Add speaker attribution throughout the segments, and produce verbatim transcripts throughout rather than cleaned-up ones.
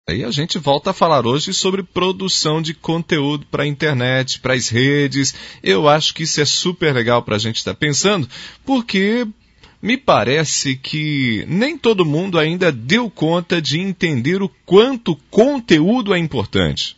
Speaker 1: E a gente volta a falar hoje sobre produção de conteúdo para a internet, para as redes. Eu acho que isso é super legal para a gente estar pensando, porque me parece que nem todo mundo ainda deu conta de entender o quanto conteúdo é importante.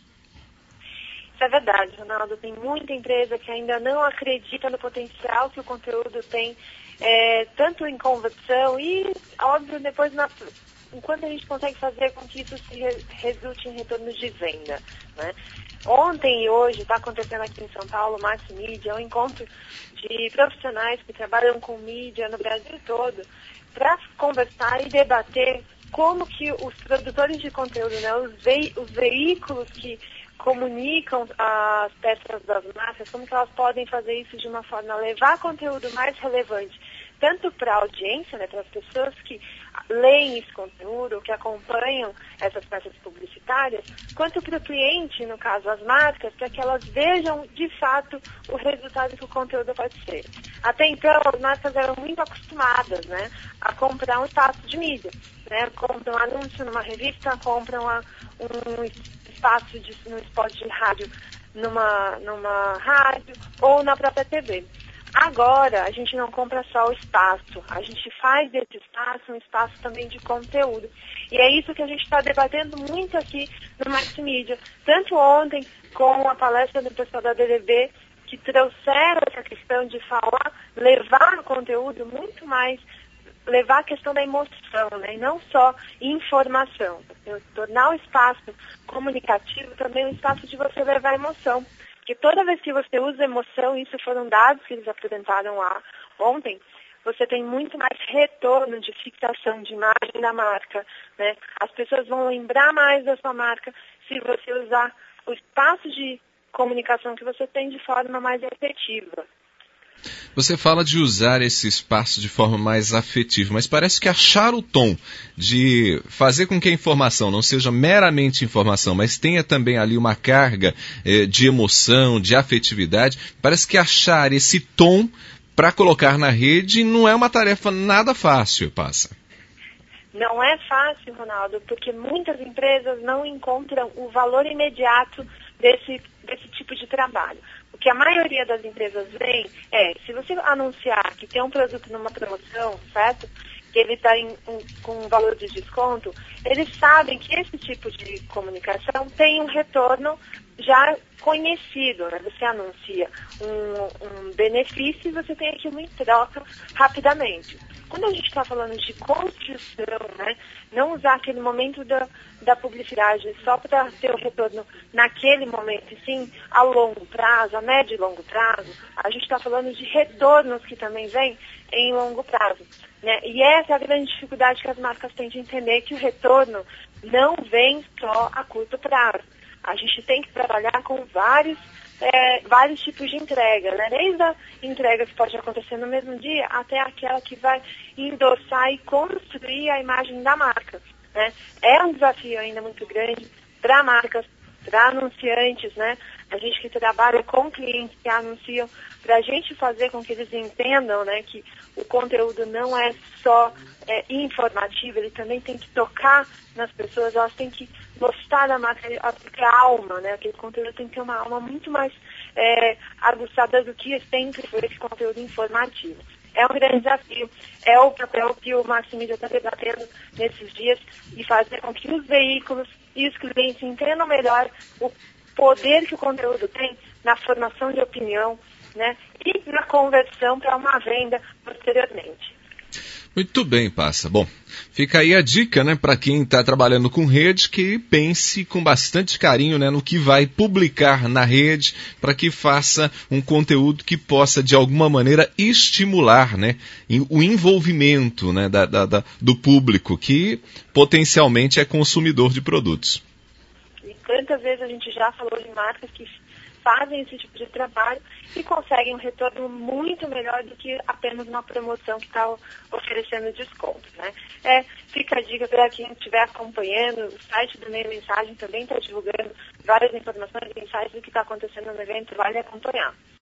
Speaker 2: Isso é verdade, Ronaldo. Tem muita empresa que ainda não acredita no potencial que o conteúdo tem, é, tanto em conversão e, óbvio, depois na... enquanto a gente consegue fazer com que isso se re- resulte em retorno de venda, né? Ontem e hoje está acontecendo aqui em São Paulo, Max Mídia, um encontro de profissionais que trabalham com mídia no Brasil todo para conversar e debater como que os produtores de conteúdo, né, os, ve- os veículos que comunicam as peças das marcas, como que elas podem fazer isso de uma forma a levar conteúdo mais relevante, tanto para a audiência, né, para as pessoas que leem esse conteúdo, que acompanham essas peças publicitárias, quanto para o cliente, no caso as marcas, para que elas vejam de fato o resultado que o conteúdo pode ser. Até então, as marcas eram muito acostumadas, né, a comprar um espaço de mídia, né, compram um anúncio numa revista, compram a, um espaço de, no spot de rádio numa, numa rádio ou na própria T V. Agora, a gente não compra só o espaço, a gente faz desse espaço um espaço também de conteúdo. E é isso que a gente está debatendo muito aqui no Max Mídia. Tanto ontem, com a palestra do pessoal da D D B, que trouxeram essa questão de falar, levar o conteúdo muito mais, levar a questão da emoção, né? E não só informação. Tornar o espaço comunicativo também um espaço de você levar emoção. Porque toda vez que você usa emoção, isso foram dados que eles apresentaram lá ontem, você tem muito mais retorno de fixação de imagem da marca, né? As pessoas vão lembrar mais da sua marca se você usar o espaço de comunicação que você tem de forma mais efetiva.
Speaker 1: Você fala de usar esse espaço de forma mais afetiva, mas parece que achar o tom de fazer com que a informação não seja meramente informação, mas tenha também ali uma carga eh, de emoção, de afetividade, parece que achar esse tom para colocar na rede não é uma tarefa nada fácil, passa.
Speaker 2: Não é fácil, Ronaldo, porque muitas empresas não encontram o valor imediato desse, desse tipo de trabalho. O que a maioria das empresas vem é, se você anunciar que tem um produto numa promoção, certo? Que ele está um, com um valor de desconto, eles sabem que esse tipo de comunicação tem um retorno já conhecido, né? Você anuncia um, um benefício e você tem aquilo em troca rapidamente. Quando a gente está falando de construção, né, não usar aquele momento da, da publicidade só para ter o retorno naquele momento, e sim a longo prazo, a médio e longo prazo, a gente está falando de retornos que também vêm em longo prazo, né? E essa é a grande dificuldade que as marcas têm de entender, que o retorno não vem só a curto prazo. A gente tem que trabalhar com vários É, vários tipos de entrega, né? Desde a entrega que pode acontecer no mesmo dia até aquela que vai endossar e construir a imagem da marca, né? É um desafio ainda muito grande para marcas, para anunciantes, né? A gente que trabalha com clientes que anunciam, para a gente fazer com que eles entendam, né, que o conteúdo não é só é, informativo, ele também tem que tocar nas pessoas, elas têm que gostar da marca, porque a alma, né, aquele conteúdo tem que ter uma alma muito mais é, aguçada do que sempre foi esse conteúdo informativo. É um grande desafio, é o papel que o Max Mídia está debatendo nesses dias, e fazer com que os veículos e os clientes entendam melhor o poder que o conteúdo tem na formação de opinião, né, e na conversão para uma venda posteriormente.
Speaker 1: Muito bem, Passa. Bom, fica aí a dica, né, para quem está trabalhando com rede, que pense com bastante carinho, né, no que vai publicar na rede, para que faça um conteúdo que possa, de alguma maneira, estimular, né, o envolvimento, né, da, da, da, do público, que potencialmente é consumidor de produtos.
Speaker 2: E quantas vezes a gente já falou de marcas que fazem esse tipo de trabalho e conseguem um retorno muito melhor do que apenas uma promoção que está oferecendo desconto, né? É, fica a dica para quem estiver acompanhando, o site do Meio Mensagem também está divulgando várias informações e insights do que está acontecendo no evento, vale acompanhar.